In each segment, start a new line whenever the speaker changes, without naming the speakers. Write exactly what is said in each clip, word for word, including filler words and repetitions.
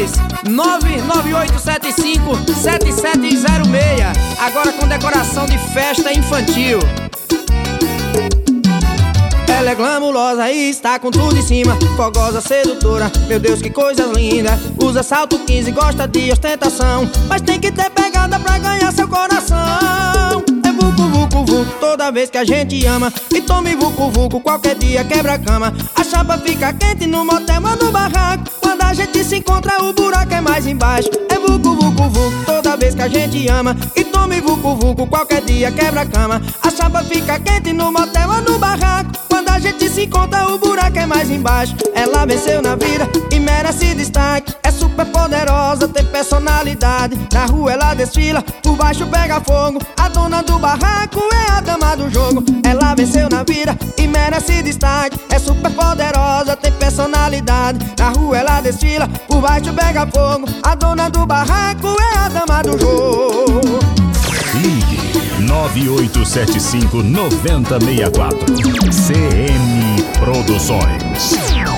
três nove nove oito sete cinco sete sete zero seis. Agora com decoração de festa infantil. Ela é glamurosa e está com tudo em cima, fogosa, sedutora, meu Deus que coisa linda. Usa salto quinze, gosta de ostentação, mas tem que ter pegada pra ganhar seu coração. É vucu, vucu, vucu, toda vez que a gente ama. E tome vucu, vucu, qualquer dia quebra a cama. A chapa fica quente no motel ou no barraco. Quando a gente se encontra o buraco é mais embaixo. É vucu, vucu, vucu, toda vez que a gente ama. E tome vucu, vucu, qualquer dia quebra a cama. A chapa fica quente no motel ou no barraco. Quando a gente se encontra o buraco é mais embaixo. Ela venceu na vida e merece destaque. É super poderosa, tem personalidade. Na rua ela desfila, por baixo pega fogo. A dona do barraco é a dama do jogo. Ela venceu na vida e merece destaque. É super poderosa, tem personalidade. Na rua ela desfila, por baixo pega fogo. A dona do barraco é a dama do jogo.
Ligue nove oito sete cinco nove zero seis quatro. C M Produções.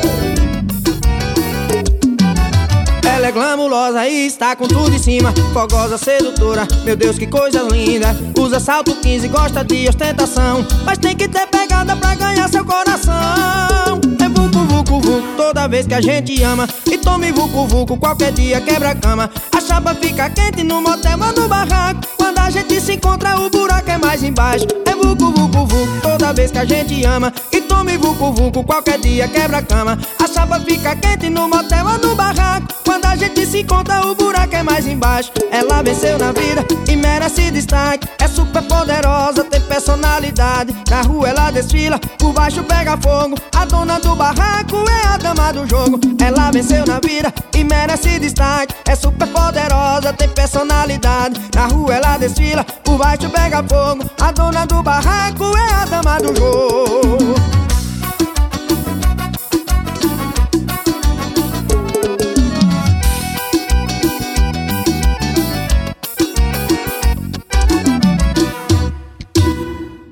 Ela é glamurosa e está com tudo em cima, fogosa, sedutora, meu Deus que coisa linda. Usa salto quinze, gosta de ostentação, mas tem que ter pegada pra ganhar seu coração. É vucu, vucu, vucu, toda vez que a gente ama. E tome vucu, vucu, qualquer dia quebra a cama. A chapa fica quente no motel ou no barraco. Quando a gente se encontra o buraco é mais embaixo. É vucu, vucu, vucu, toda vez que a gente ama. E tome vucu, vucu, qualquer dia quebra a cama. A chapa fica quente no motel ou no barraco. Quando a gente se encontra o buraco é mais embaixo. Ela venceu na vida e merece destaque. É super poderosa, tem personalidade. Na rua ela desfila, por baixo pega fogo. A dona do barraco é a dama do jogo. Ela venceu na vida e merece destaque. É super poderosa, tem personalidade. Na rua ela desfila, por baixo pega fogo. A dona do barraco é a dama do jogo.